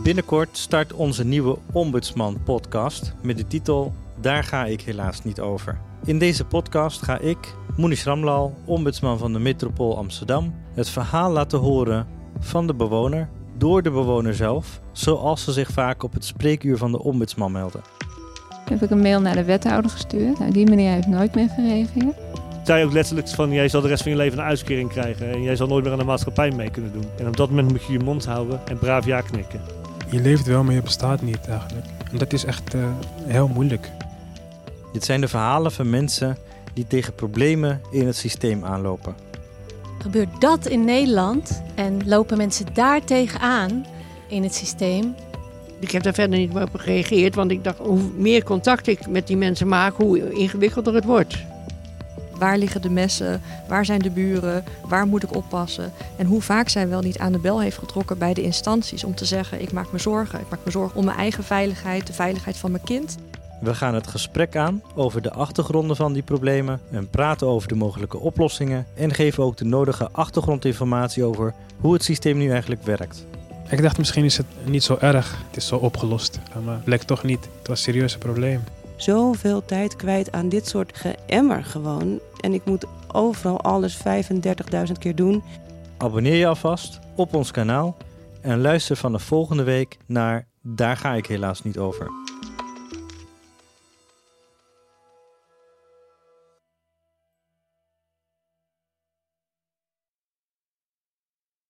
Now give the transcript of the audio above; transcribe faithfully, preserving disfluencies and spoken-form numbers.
Binnenkort start onze nieuwe Ombudsman-podcast met de titel Daar ga ik helaas niet over. In deze podcast ga ik, Monish Ramlal, ombudsman van de Metropool Amsterdam, het verhaal laten horen van de bewoner, door de bewoner zelf, zoals ze zich vaak op het spreekuur van de ombudsman melden. Heb ik een mail naar de wethouder gestuurd. Nou, die meneer heeft nooit meer gereageerd. Zei ook letterlijk van, jij zal de rest van je leven een uitkering krijgen en jij zal nooit meer aan de maatschappij mee kunnen doen. En op dat moment moet je je mond houden en braaf ja knikken. Je leeft wel, maar je bestaat niet eigenlijk. En dat is echt uh, heel moeilijk. Dit zijn de verhalen van mensen die tegen problemen in het systeem aanlopen. Gebeurt dat in Nederland en lopen mensen daar tegenaan in het systeem? Ik heb daar verder niet meer op gereageerd, want ik dacht, hoe meer contact ik met die mensen maak, hoe ingewikkelder het wordt. Waar liggen de messen? Waar zijn de buren? Waar moet ik oppassen? En hoe vaak zij wel niet aan de bel heeft getrokken bij de instanties om te zeggen, ik maak me zorgen. Ik maak me zorgen om mijn eigen veiligheid, de veiligheid van mijn kind. We gaan het gesprek aan over de achtergronden van die problemen en praten over de mogelijke oplossingen en geven ook de nodige achtergrondinformatie over hoe het systeem nu eigenlijk werkt. Ik dacht, misschien is het niet zo erg. Het is zo opgelost. Maar het bleek toch niet. Het was een serieus probleem. Zoveel tijd kwijt aan dit soort geëmmer gewoon. En ik moet overal alles vijfendertigduizend keer doen. Abonneer je alvast op ons kanaal en luister van de volgende week naar Daar ga ik helaas niet over.